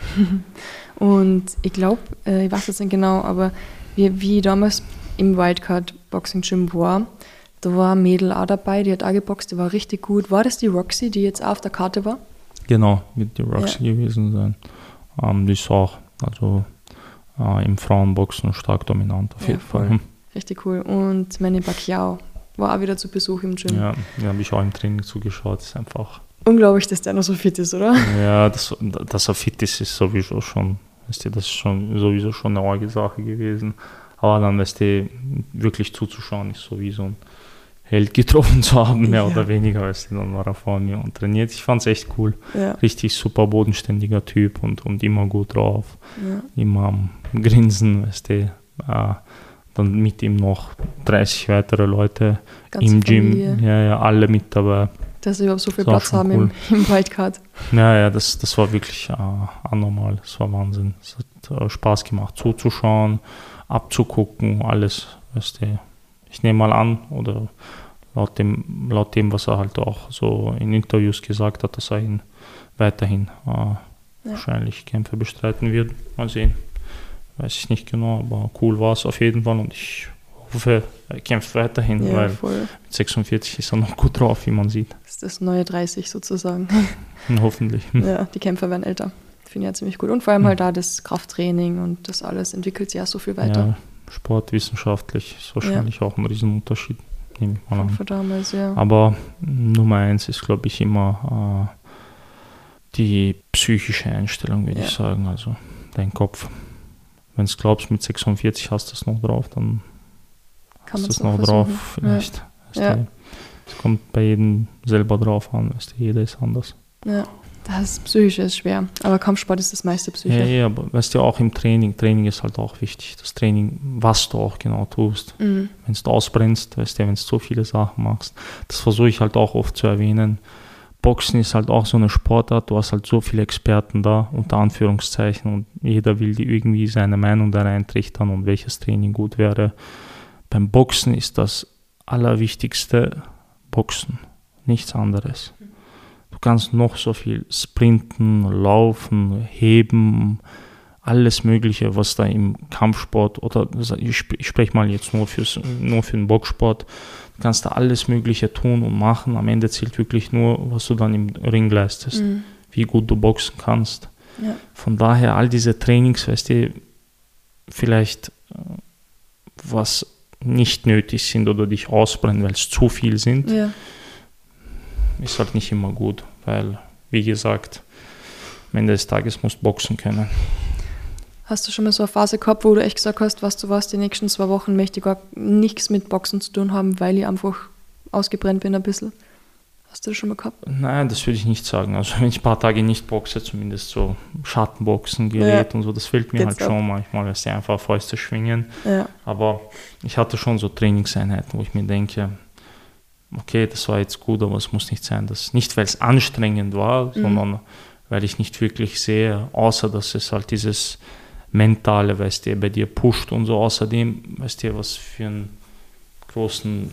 Und ich glaube, äh, ich weiß jetzt nicht genau, aber wie, wie ich damals im Wildcard Boxing Gym war, da war ein Mädel auch dabei, die hat auch geboxt, die war richtig gut. War das die Roxy, die jetzt auch auf der Karte war? Genau, wird die Roxy ja. gewesen sein. Ähm, die ist auch also, äh, im Frauenboxen stark dominant auf ja, jeden voll. Fall. Richtig cool. Und Manny Pacquiao war auch wieder zu Besuch im Gym. Ja, da habe ich auch im Training zugeschaut. Das ist einfach unglaublich, dass der noch so fit ist, oder? Ja, dass, dass er fit ist, ist sowieso schon, weißt du, das ist schon sowieso schon eine arge Sache gewesen. Aber dann, weißt du, wirklich zuzuschauen, ist sowieso ein Held getroffen zu haben, mehr ja. oder weniger, weißt du, dann war er vor mir und trainiert. Ich fand es echt cool. Ja. Richtig super bodenständiger Typ und, und immer gut drauf. Ja. Immer am Grinsen, weißt du. Äh, dann mit ihm noch dreißig weitere Leute Ganze im Gym. Ja, ja, alle mit dabei. Dass sie überhaupt so viel Platz haben cool. im, im Wildcard. Ja, ja, das, das war wirklich äh, anormal. Das war Wahnsinn. Es hat äh, Spaß gemacht, zuzuschauen, abzugucken, alles, weißt du. Ich nehme mal an, oder laut dem, laut dem, was er halt auch so in Interviews gesagt hat, dass er ihn weiterhin äh, ja. wahrscheinlich Kämpfe bestreiten wird. Mal sehen. Weiß ich nicht genau, aber cool war es auf jeden Fall und ich hoffe, er kämpft weiterhin, ja, weil voll. Mit sechsundvierzig ist er noch gut drauf, wie man sieht. Das ist das neue dreißig sozusagen. Hoffentlich. Ja, die Kämpfer werden älter. Finde ich ja ziemlich gut. Und vor allem halt da das Krafttraining und das alles entwickelt sich ja so viel weiter. Ja, sportwissenschaftlich ist wahrscheinlich ja. auch ein Riesenunterschied, nehme ich mal an. Von damals, ja. Aber Nummer eins ist, glaube ich, immer äh, die psychische Einstellung, würde ja. ich sagen, also dein Kopf. Wenn du glaubst, mit sechsundvierzig hast du es noch drauf, dann kann hast du es noch versuchen. Drauf vielleicht. Ja. Ja. Es kommt bei jedem selber drauf an, weißt du, jeder ist anders. Ja, das Psychische ist schwer, aber Kampfsport ist das meiste Psyche. Ja, ja, aber weißt du, auch im Training, Training ist halt auch wichtig, das Training, was du auch genau tust. Mhm. Wenn du ausbrennst, weißt du, wenn du so viele Sachen machst, das versuche ich halt auch oft zu erwähnen. Boxen ist halt auch so eine Sportart, du hast halt so viele Experten da, unter Anführungszeichen, und jeder will dir irgendwie seine Meinung da reintrichtern und welches Training gut wäre. Beim Boxen ist das Allerwichtigste Boxen, nichts anderes. Du kannst noch so viel sprinten, laufen, heben, alles Mögliche, was da im Kampfsport oder ich spreche mal jetzt nur, fürs, nur für den Boxsport, du kannst da alles Mögliche tun und machen. Am Ende zählt wirklich nur, was du dann im Ring leistest, mhm. wie gut du boxen kannst. Ja. Von daher all diese Trainings, weißt du, vielleicht was nicht nötig sind oder dich ausbrennen, weil es zu viel sind, ja. ist halt nicht immer gut, weil, wie gesagt, am Ende des Tages musst du boxen können. Hast du schon mal so eine Phase gehabt, wo du echt gesagt hast, weißt du was, die nächsten zwei Wochen möchte ich gar nichts mit Boxen zu tun haben, weil ich einfach ausgebrennt bin ein bisschen? Hast du das schon mal gehabt? Nein, das würde ich nicht sagen. Also wenn ich ein paar Tage nicht boxe, zumindest so Schattenboxen, Gerät ja. und so, das fehlt mir Geht's halt schon ab. manchmal, dass die einfach Fäuste schwingen. Ja. Aber ich hatte schon so Trainingseinheiten, wo ich mir denke, okay, das war jetzt gut, aber es muss nicht sein. Das, nicht, weil es anstrengend war, mhm. sondern weil ich nicht wirklich sehe, außer dass es halt dieses Mentale, weißt du, bei dir pusht und so. Außerdem, weißt du, was für einen großen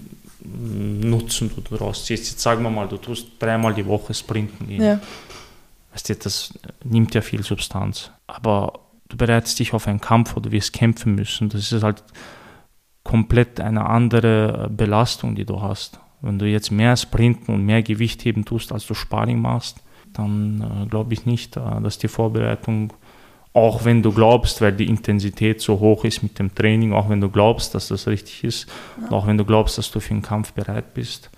Nutzen du daraus ziehst. Jetzt sagen wir mal, du tust dreimal die Woche Sprinten gehen. Ja. Weißt du, das nimmt ja viel Substanz. Aber du bereitest dich auf einen Kampf oder wirst kämpfen müssen. Das ist halt komplett eine andere Belastung, die du hast. Wenn du jetzt mehr Sprinten und mehr Gewicht heben tust, als du Sparring machst, dann äh, glaube ich nicht, äh, dass die Vorbereitung, auch wenn du glaubst, weil die Intensität so hoch ist mit dem Training, auch wenn du glaubst, dass das richtig ist, ja. und auch wenn du glaubst, dass du für einen Kampf bereit bist,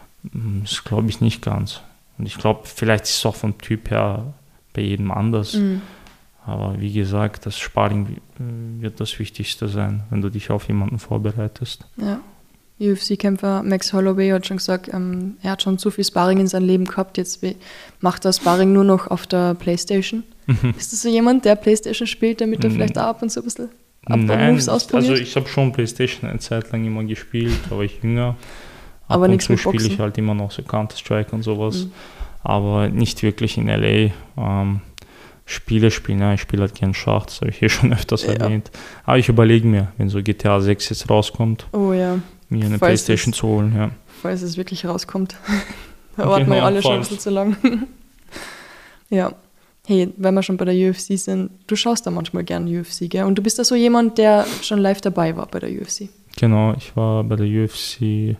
das glaube ich nicht ganz. Und ich glaube, vielleicht ist es auch vom Typ her bei jedem anders. Mhm. Aber wie gesagt, das Sparring wird das Wichtigste sein, wenn du dich auf jemanden vorbereitest. Ja. U F C-Kämpfer Max Holloway hat schon gesagt, ähm, er hat schon zu viel Sparring in seinem Leben gehabt, jetzt macht er Sparring nur noch auf der Playstation. Mhm. Ist das so jemand, der Playstation spielt, damit er mhm. vielleicht auch ab und zu ein bisschen Nein, also ich habe schon Playstation eine Zeit lang immer gespielt, da war ich jünger. Ab aber und zu spiele ich halt immer noch so Counter-Strike und sowas, mhm. aber nicht wirklich in L A. Ähm, Spiele spielen, ja, ich spiele halt gern Schach, das habe ich hier schon öfters ja. erwähnt. Aber ich überlege mir, wenn so G T A sechs jetzt rauskommt, oh, ja. mir eine falls Playstation es, zu holen. Ja. Falls es wirklich rauskommt. Da warten wir Genau, alle schon ein falsch. bisschen zu lang. Ja. Hey, wenn wir schon bei der U F C sind, du schaust da manchmal gern U F C, gell? Und du bist da so jemand, der schon live dabei war bei der U F C. Genau, ich war bei der U F C,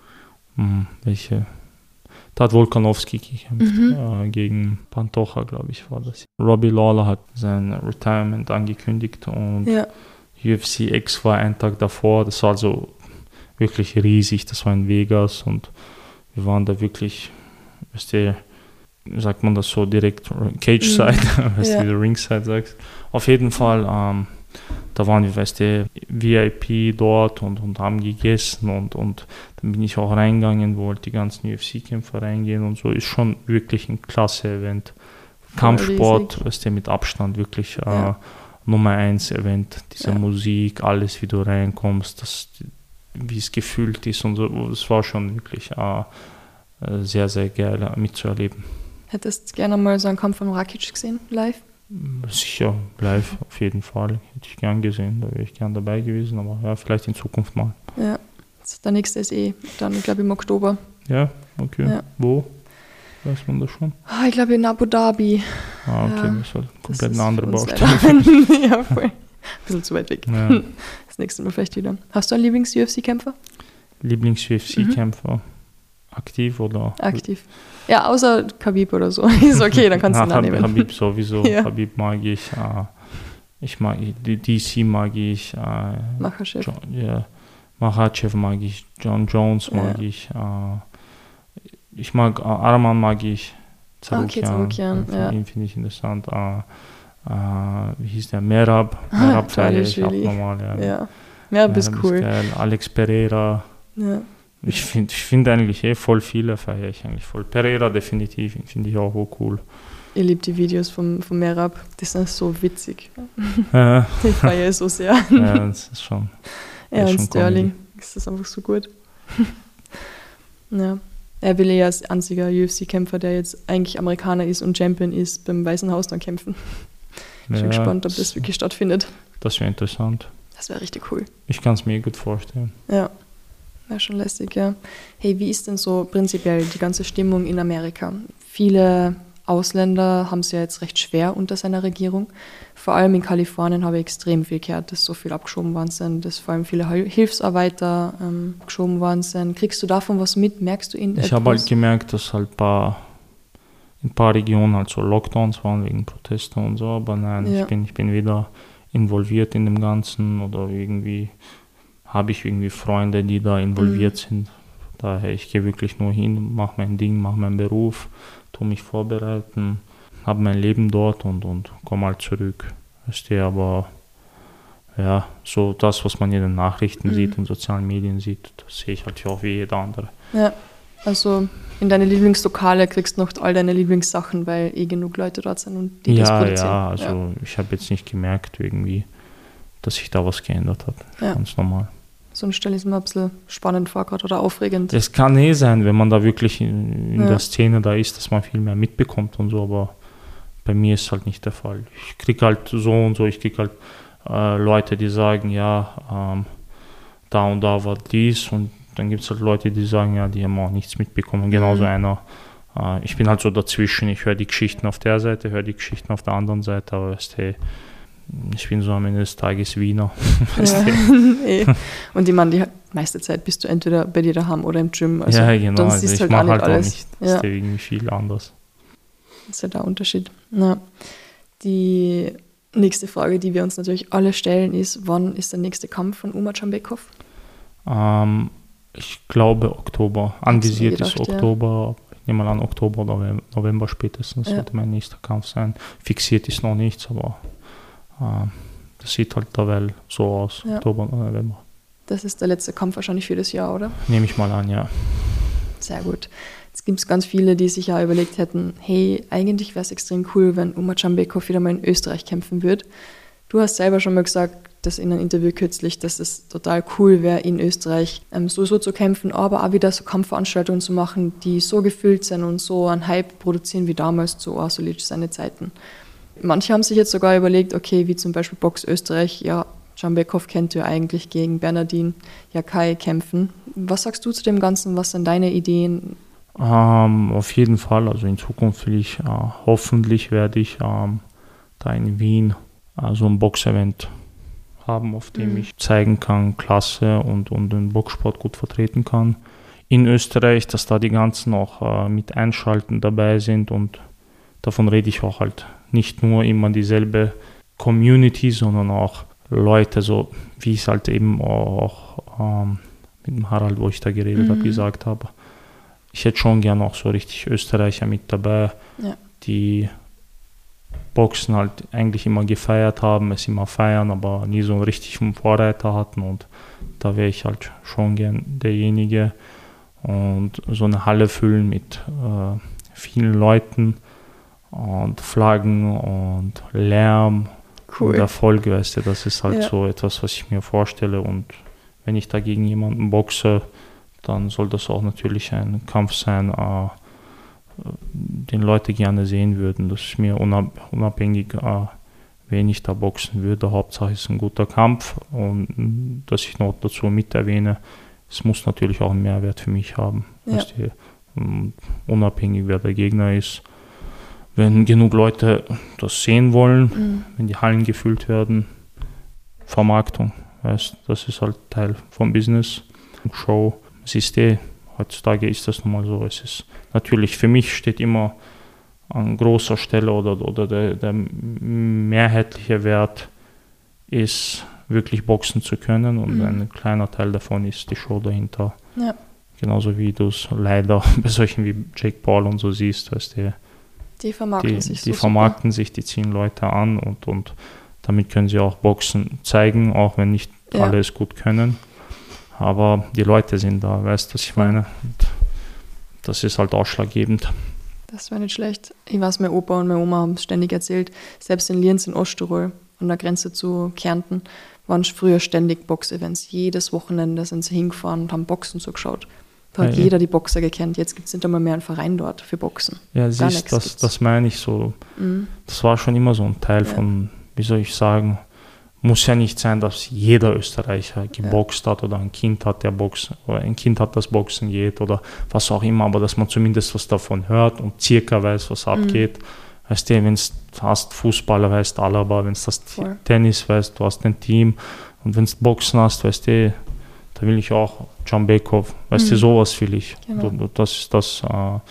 hm, welche? Da hat Volkanovski gekämpft, Mhm. äh, gegen Pantoja, glaube ich, war das. Robbie Lawler hat sein Retirement angekündigt und Ja. U F C X war einen Tag davor. Das war also wirklich riesig, das war in Vegas und wir waren da wirklich, weißt du, wie sagt man das so, direkt Cage-Side, Mhm. weißt Ja. du, wie du Ringside sagst. Auf jeden Fall, ähm, da waren wir, weißt du, V I P dort und, und haben gegessen und, und dann bin ich auch reingegangen, wo halt die ganzen U F C-Kämpfer reingehen und so. Ist schon wirklich ein klasse Event. Kampfsport, riesig. weißt du, mit Abstand wirklich äh, Ja. Nummer eins Event. Diese Ja. Musik, alles, wie du reinkommst, das, wie es gefühlt ist und so. Es war schon wirklich äh, äh, sehr, sehr geil äh, mitzuerleben. Hättest gerne mal so einen Kampf von Rakic gesehen, live? Sicher, live auf jeden Fall. Hätte ich gern gesehen, da wäre ich gern dabei gewesen, aber ja, vielleicht in Zukunft mal. Ja. Der nächste ist eh dann, glaube ich, im Oktober. Ja, okay. Ja. Wo? Weiß man das schon? Ah, ich glaube in Abu Dhabi. Ah, okay, Ja, das ist halt Das komplett ist eine andere für uns Baustelle. leider- ja, voll. Ein bisschen zu weit weg. Ja. Das nächste Mal vielleicht wieder. Hast du einen Lieblings-U F C-Kämpfer? Lieblings-U F C-Kämpfer? Aktiv oder? Aktiv. Ja, außer Khabib oder so. Ist okay, dann kannst du ihn Na, annehmen. Habib sowieso. Ja. Habib mag ich. Äh, ich mag die D C mag ich. Äh, Makhachev. John, ja, Makhachev mag ich. John Jones mag Ja. ich. Äh, ich mag äh, Arman mag ich. Ah, okay, Zarukian, Äh, ja. Ihn finde ich interessant. Äh, äh, wie hieß der? Merab. Ah, Merab feiere ich auch Dvalishvili. normal. Ja. Ja, ja bist Merab cool. Ist geil. Alex Pereira. Ja. Ich finde ich find eigentlich eh voll viele feiere ich eigentlich voll. Pereira definitiv, ihn finde ich auch so cool. Ihr liebt die Videos vom, vom Merab. Die sind so witzig. Äh, Ich feiere es so sehr. ja, das ist schon. Er ist und schon Sterling. Das ist einfach so gut. Ja. Er will ja als einziger U F C-Kämpfer, der jetzt eigentlich Amerikaner ist und Champion ist, beim Weißen Haus dann kämpfen. Ich bin Ja, gespannt, ob das wirklich stattfindet. Das wäre interessant. Das wäre richtig cool. Ich kann es mir gut vorstellen. Ja, wäre schon lästig, ja. Hey, wie ist denn so prinzipiell die ganze Stimmung in Amerika? Viele Ausländer haben es ja jetzt recht schwer unter seiner Regierung. Vor allem in Kalifornien habe ich extrem viel gehört, dass so viel abgeschoben worden sind, dass vor allem viele Hil- Hilfsarbeiter ähm, abgeschoben worden sind. Kriegst du davon was mit? Merkst du in Ich habe halt gemerkt, dass halt paar, in ein paar Regionen halt so Lockdowns waren wegen Protesten und so, aber nein, Ja. ich, bin, ich bin weder involviert in dem Ganzen oder irgendwie habe ich irgendwie Freunde, die da involviert Mhm. sind. Daher, ich gehe wirklich nur hin, mache mein Ding, mache meinen Beruf, tue mich vorbereiten, habe mein Leben dort und, und komme halt zurück. Weißt du, aber ja, so das, was man in den Nachrichten Mhm. sieht und sozialen Medien sieht, das sehe ich halt auch wie jeder andere. Ja, also in deine Lieblingslokale kriegst du noch all deine Lieblingssachen, weil eh genug Leute dort sind und die das Ja, produzieren. ja, also ich habe jetzt nicht gemerkt irgendwie, dass sich da was geändert hat. Ja. Ganz normal. Sonst stelle ich es mir ein bisschen spannend vor gerade oder aufregend. Es kann eh sein, wenn man da wirklich in, in Ja. der Szene da ist, dass man viel mehr mitbekommt und so, aber bei mir ist halt nicht der Fall. Ich kriege halt so und so, ich kriege halt äh, Leute, die sagen, ja, ähm, da und da war dies und dann gibt es halt Leute, die sagen, ja, die haben auch nichts mitbekommen. Genauso Mhm. einer. Äh, ich bin halt so dazwischen, ich höre die Geschichten auf der Seite, höre die Geschichten auf der anderen Seite, aber weißt du, ich bin so am Ende des Tages Wiener. Weißt Ja. du? eh. Und ich meine, die meiste Zeit bist du entweder bei dir daheim oder im Gym. Also ja, genau. dann Also siehst ich du halt mache auch nicht halt auch alles. nicht. Das Ja. ist ja irgendwie viel anders. Das ist ja der Unterschied. Ja. Die nächste Frage, die wir uns natürlich alle stellen, ist, wann ist der nächste Kampf von Umar Jambekov? Ähm, ich glaube Oktober. Anvisiert ist gedacht, ja. Oktober. Ich nehme mal an, Oktober, November, November spätestens Ja. sollte mein nächster Kampf sein. Fixiert ist noch nichts, aber ähm, das sieht halt derweil so aus. Ja. Oktober, November. Das ist der letzte Kampf wahrscheinlich für das Jahr, oder? Nehme ich mal an, ja. Sehr gut. Jetzt gibt es ganz viele, die sich ja überlegt hätten, hey, eigentlich wäre es extrem cool, wenn Umar Jambekov wieder mal in Österreich kämpfen würde. Du hast selber schon mal gesagt, dass in einem Interview kürzlich, dass es total cool wäre, in Österreich ähm, so, so zu kämpfen, aber auch wieder so Kampfveranstaltungen zu machen, die so gefüllt sind und so einen Hype produzieren wie damals zu Orsulic seine Zeiten. Manche haben sich jetzt sogar überlegt, okay, wie zum Beispiel Box Österreich, ja, Jambekov kennt ja eigentlich gegen Bernardin Jakai kämpfen. Was sagst du zu dem Ganzen? Was sind deine Ideen? Ähm, auf jeden Fall, also in Zukunft will ich, äh, hoffentlich werde ich ähm, da in Wien äh, so ein Boxevent haben, auf dem mhm. ich zeigen kann, Klasse und, und den Boxsport gut vertreten kann. In Österreich, dass da die ganzen auch äh, mit Einschalten dabei sind, und davon rede ich auch halt nicht nur immer dieselbe Community, sondern auch Leute, so wie ich es halt eben auch ähm, mit dem Harald, wo ich da geredet mhm. habe, gesagt habe. Ich hätte schon gerne auch so richtig Österreicher mit dabei, ja. die Boxen halt eigentlich immer gefeiert haben, es immer feiern, aber nie so einen richtigen Vorreiter hatten, und da wäre ich halt schon gern derjenige, und so eine Halle füllen mit äh, vielen Leuten und Flaggen und Lärm cool. und Erfolg, weißt du, das ist halt ja. so etwas, was ich mir vorstelle, und wenn ich da gegen jemanden boxe, dann soll das auch natürlich ein Kampf sein, äh, den Leute gerne sehen würden. Das ist mir unab- unabhängig, äh, wen ich da boxen würde. Hauptsache ist ein guter Kampf, und dass ich noch dazu mit erwähne, es muss natürlich auch einen Mehrwert für mich haben. Ja. Die, um, unabhängig wer der Gegner ist. Wenn genug Leute das sehen wollen, mhm. wenn die Hallen gefüllt werden, Vermarktung, weißt, das ist halt Teil vom Business. Show, es ist eh, heutzutage ist das nun mal so. Es ist natürlich, für mich steht immer an großer Stelle oder, oder der, der mehrheitliche Wert ist, wirklich boxen zu können, und mhm. ein kleiner Teil davon ist die Show dahinter. Ja. Genauso wie du es leider bei solchen wie Jake Paul und so siehst, weißt du, die vermarkten die, sich die so vermarkten sich, die ziehen Leute an, und, und damit können sie auch Boxen zeigen, auch wenn nicht ja. alle es gut können. Aber die Leute sind da, weißt du, was ich meine? Und das ist halt ausschlaggebend. Das wäre nicht schlecht. Ich weiß, mein Opa und meine Oma haben es ständig erzählt, selbst in Lienz in Osttirol, an der Grenze zu Kärnten, waren früher ständig Boxevents. Jedes Wochenende sind sie hingefahren und haben Boxen zugeschaut. Da hat ja, jeder die Boxer gekannt. Jetzt gibt es nicht einmal mehr einen Verein dort für Boxen. Ja, siehst, das, das meine ich so. Mhm. Das war schon immer so ein Teil ja. von, wie soll ich sagen, muss ja nicht sein, dass jeder Österreicher geboxt ja. hat oder ein Kind hat, der Boxen, oder ein Kind hat, das Boxen geht oder was auch immer, aber dass man zumindest was davon hört und circa weiß, was mhm. abgeht. Weißt du, wenn du hast Fußballer, weißt du Alaba, wenn du das Voll. Tennis weißt, du hast ein Team, und wenn du Boxen hast, weißt du, da will ich auch Dschambekov, weißt mhm. du, sowas will ich. Genau. Das ist das, äh, äh,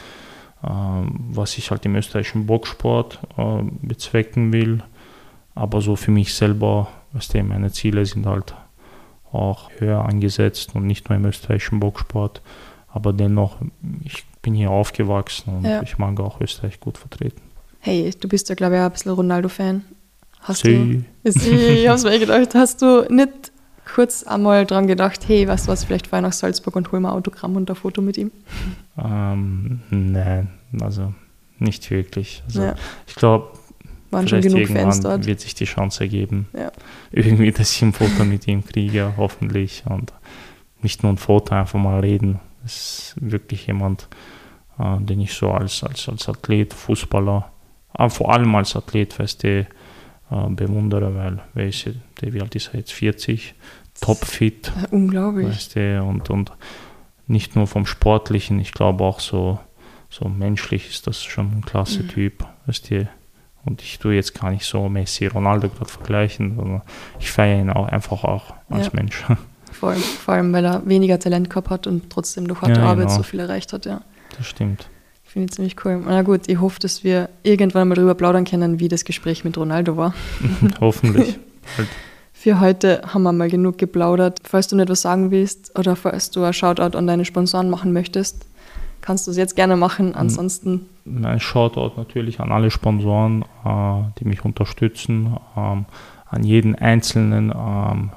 was ich halt im österreichischen Boxsport äh, bezwecken will. Aber so für mich selber, weißt du, meine Ziele sind halt auch höher angesetzt und nicht nur im österreichischen Boxsport. Aber dennoch, ich bin hier aufgewachsen und ja. ich mag auch Österreich gut vertreten. Hey, du bist ja, glaube ich, auch ein bisschen Ronaldo-Fan. Hast Sie. du, ich hab's mir gedacht, hast du nicht kurz einmal dran gedacht, hey, weißt du was, vielleicht fahr ich nach Salzburg und hol mir ein Autogramm und ein Foto mit ihm? Ähm, nein, also nicht wirklich. Also ja. ich glaube, waren schon genug Fans dort. Wird sich die Chance ergeben, ja. irgendwie, dass ich ein Foto mit ihm kriege, hoffentlich. Und nicht nur ein Foto, einfach mal reden. Das ist wirklich jemand, äh, den ich so als, als, als Athlet, Fußballer, aber vor allem als Athlet, weißt du, äh, bewundere, weil, wer ist der, wie alt ist er jetzt, vierzig, topfit. Unglaublich. Weißt du, und, und nicht nur vom Sportlichen, ich glaube auch so, so menschlich ist das schon ein klasse mhm. Typ, weißt du. Und ich tue jetzt gar nicht so Messi, Ronaldo gerade vergleichen, sondern ich feiere ihn auch einfach auch als ja. Mensch. Vor allem, vor allem, weil er weniger Talent gehabt hat und trotzdem durch harte ja, Arbeit genau. so viel erreicht hat. Ja. Das stimmt. Ich finde ihn ziemlich cool. Na gut, ich hoffe, dass wir irgendwann mal darüber plaudern können, wie das Gespräch mit Ronaldo war. Hoffentlich. Halt. Für heute haben wir mal genug geplaudert. Falls du nicht was sagen willst oder falls du ein Shoutout an deine Sponsoren machen möchtest, kannst du es jetzt gerne machen. Ansonsten... Ein Shoutout natürlich an alle Sponsoren, äh, die mich unterstützen, ähm, an jeden Einzelnen, ähm,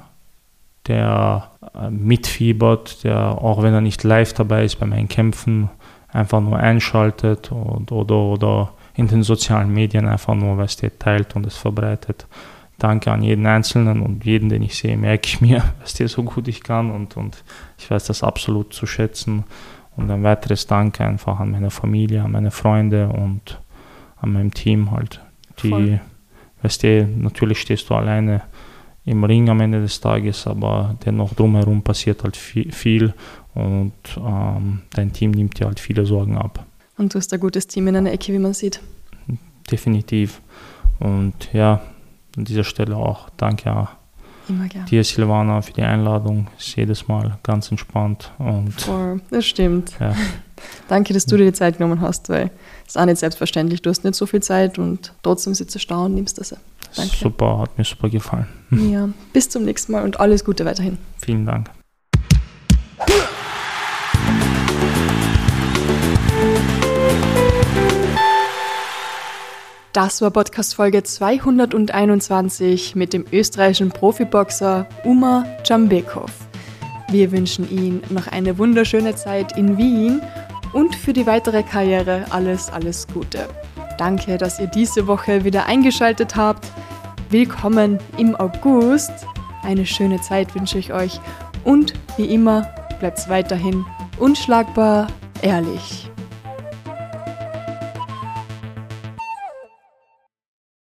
der äh, mitfiebert, der auch wenn er nicht live dabei ist bei meinen Kämpfen, einfach nur einschaltet und, oder, oder in den sozialen Medien einfach nur, was der teilt und es verbreitet. Danke an jeden Einzelnen und jeden, den ich sehe, merke ich mir, was der so gut ich kann und, und ich weiß das absolut zu schätzen. Und ein weiteres Danke einfach an meine Familie, an meine Freunde und an meinem Team halt. Die, weißt du, natürlich stehst du alleine im Ring am Ende des Tages, aber dennoch drumherum passiert halt viel, viel und ähm, dein Team nimmt dir halt viele Sorgen ab. Und du hast ein gutes Team in einer Ecke, wie man sieht. Definitiv. Und ja, an dieser Stelle auch danke auch Immer gern. dir, Silvana, für die Einladung. Ist jedes Mal ganz entspannt. Und Voll, das stimmt. Ja. Danke, dass du dir die Zeit genommen hast, weil es ist auch nicht selbstverständlich. Du hast nicht so viel Zeit und trotzdem sitzt du da und nimmst das. Danke. Super, hat mir super gefallen. Ja, bis zum nächsten Mal und alles Gute weiterhin. Vielen Dank. Das war Podcast-Folge zweihunderteinundzwanzig mit dem österreichischen Profiboxer Umar Jambekov. Wir wünschen Ihnen noch eine wunderschöne Zeit in Wien und für die weitere Karriere alles, alles Gute. Danke, dass ihr diese Woche wieder eingeschaltet habt. Willkommen im August. Eine schöne Zeit wünsche ich euch und wie immer bleibt weiterhin unschlagbar ehrlich.